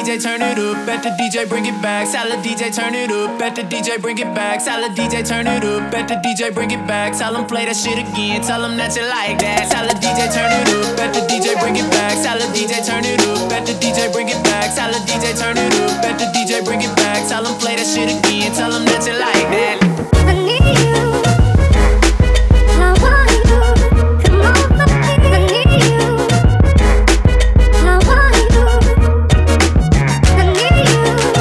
DJ turn it up, bet the DJ bring it back. Salad DJ turn it up, bet the DJ bring it back. Salad DJ turn it up, bet the DJ bring it back. Tell them play that shit again, tell them that you like that. Salad DJ turn it up, bet the DJ bring it back. Salad DJ turn it up, bet the DJ bring it back. Salad DJ turn it up, bet the DJ bring it back. Tell them play that shit again, tell them that you like that. I need you, I want you, come on, I need you, I want you, I need you,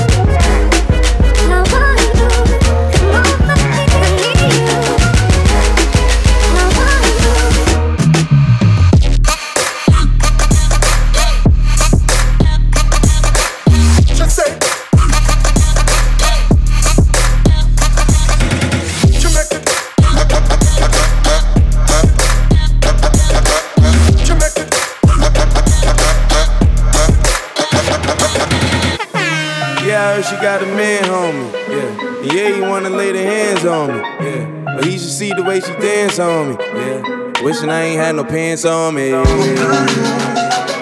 I want you, come on, I need you, I want you. Just say She got a man, homie. Yeah, yeah, he wanna lay the hands on me. Yeah, but he should see the way she dance on me. Yeah, wishing I ain't had no pants on me. Yeah.